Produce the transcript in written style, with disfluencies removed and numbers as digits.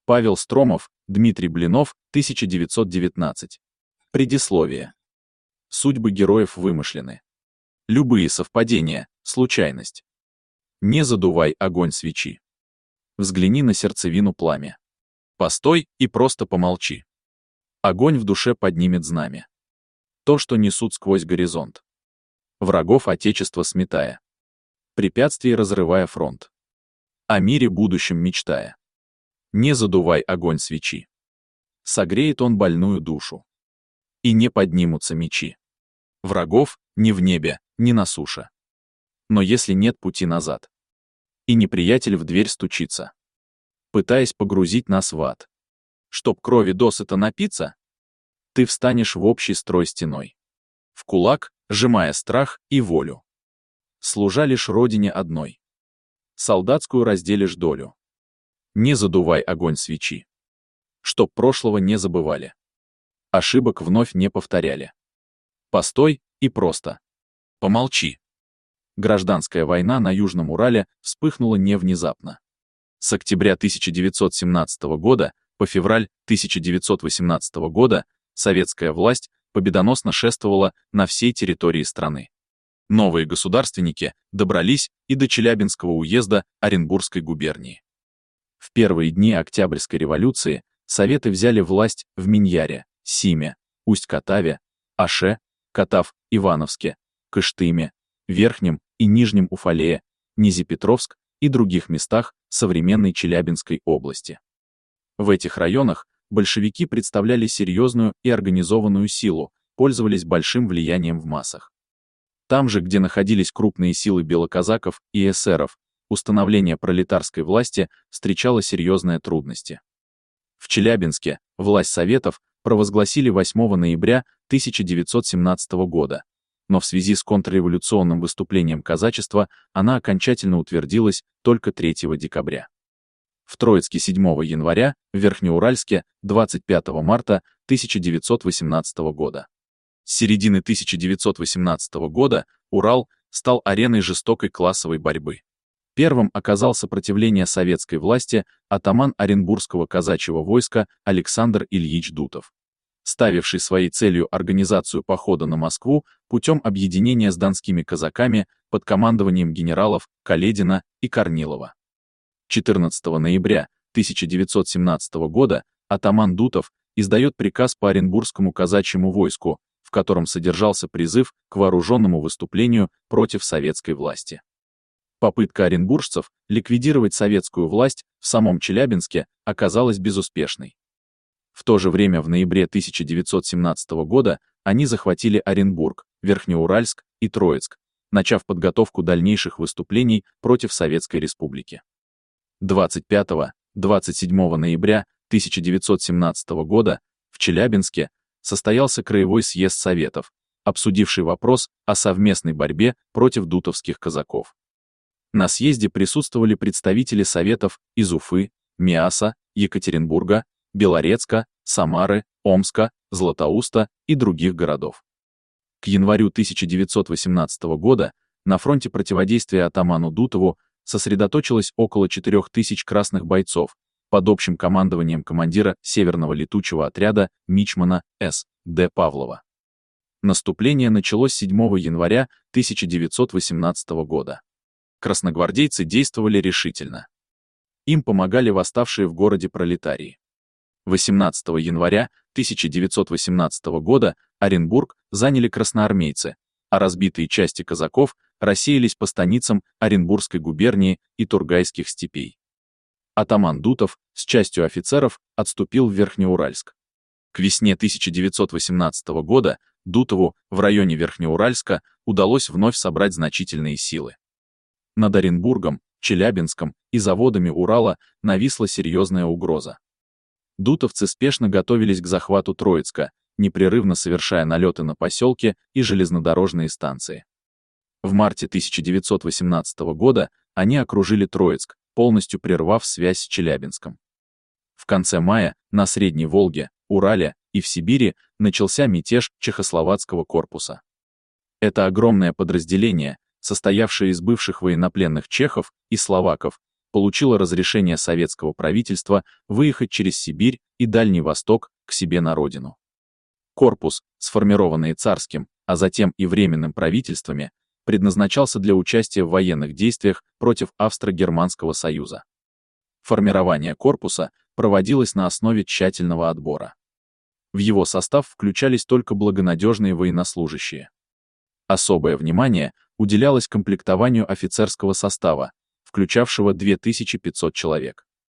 Павел Стромов, Дмитрий Блинов, 1919. Предисловие. Судьбы героев вымышлены. Любые совпадения — случайность. Не задувай огонь свечи. Взгляни на сердцевину пламя. Постой и просто помолчи. Огонь в душе поднимет знамя. То, что несут сквозь горизонт. Врагов Отечества сметая. Препятствий разрывая фронт. О мире будущем мечтая. Не задувай огонь свечи. Согреет он больную душу. И не поднимутся мечи. Врагов ни в небе, ни на суше. Но если нет пути назад. И неприятель в дверь стучится, пытаясь погрузить нас в ад. Чтоб крови досыта напиться, ты встанешь в общий строй стеной. В кулак, сжимая страх и волю. Служа лишь родине одной. Солдатскую разделишь долю. Не задувай огонь свечи. Чтоб прошлого не забывали. Ошибок вновь не повторяли. Постой и просто помолчи. Гражданская война на Южном Урале вспыхнула не внезапно. С октября 1917 года по февраль 1918 года советская власть победоносно шествовала на всей территории страны. Новые государственники добрались и до Челябинского уезда Оренбургской губернии. В первые дни Октябрьской революции Советы взяли власть в Миньяре, Симе, Усть-Катаве, Аше, Катав-Ивановске, Кыштыме, Верхнем и Нижнем Уфалее, Низепетровск и других местах современной Челябинской области. В этих районах большевики представляли серьезную и организованную силу, пользовались большим влиянием в массах. Там же, где находились крупные силы белоказаков и эсеров, установление пролетарской власти встречало серьезные трудности. В Челябинске власть Советов провозгласили 8 ноября 1917 года, но в связи с контрреволюционным выступлением казачества она окончательно утвердилась только 3 декабря. В Троицке 7 января, в Верхнеуральске 25 марта 1918 года. С середины 1918 года Урал стал ареной жестокой классовой борьбы. Первым оказал сопротивление советской власти атаман Оренбургского казачьего войска Александр Ильич Дутов, ставивший своей целью организацию похода на Москву путем объединения с донскими казаками под командованием генералов Каледина и Корнилова. 14 ноября 1917 года атаман Дутов издает приказ по Оренбургскому казачьему войску, в котором содержался призыв к вооруженному выступлению против советской власти. Попытка оренбуржцев ликвидировать советскую власть в самом Челябинске оказалась безуспешной. В то же время в ноябре 1917 года они захватили Оренбург, Верхнеуральск и Троицк, начав подготовку дальнейших выступлений против Советской Республики. 25-27 ноября 1917 года в Челябинске состоялся Краевой съезд Советов, обсудивший вопрос о совместной борьбе против дутовских казаков. На съезде присутствовали представители Советов из Уфы, Миаса, Екатеринбурга, Белорецка, Самары, Омска, Златоуста и других городов. К январю 1918 года на фронте противодействия атаману Дутову сосредоточилось около 4000 красных бойцов под общим командованием командира Северного летучего отряда мичмана С. Д. Павлова. Наступление началось 7 января 1918 года. Красногвардейцы действовали решительно. Им помогали восставшие в городе пролетарии. 18 января 1918 года Оренбург заняли красноармейцы, а разбитые части казаков рассеялись по станицам Оренбургской губернии и Тургайских степей. Атаман Дутов с частью офицеров отступил в Верхнеуральск. К весне 1918 года Дутову в районе Верхнеуральска удалось вновь собрать значительные силы. Над Оренбургом, Челябинском и заводами Урала нависла серьезная угроза. Дутовцы спешно готовились к захвату Троицка, непрерывно совершая налеты на поселки и железнодорожные станции. В марте 1918 года они окружили Троицк, полностью прервав связь с Челябинском. В конце мая на Средней Волге, Урале и в Сибири начался мятеж Чехословацкого корпуса. Это огромное подразделение, состоявшее из бывших военнопленных чехов и словаков, получило разрешение советского правительства выехать через Сибирь и Дальний Восток к себе на родину. Корпус, сформированный царским, а затем и временным правительствами, предназначался для участия в военных действиях против Австро-Германского союза. Формирование корпуса проводилось на основе тщательного отбора. В его состав включались только благонадежные военнослужащие. Особое внимание уделялось комплектованию офицерского состава, включавшего 2500 человек.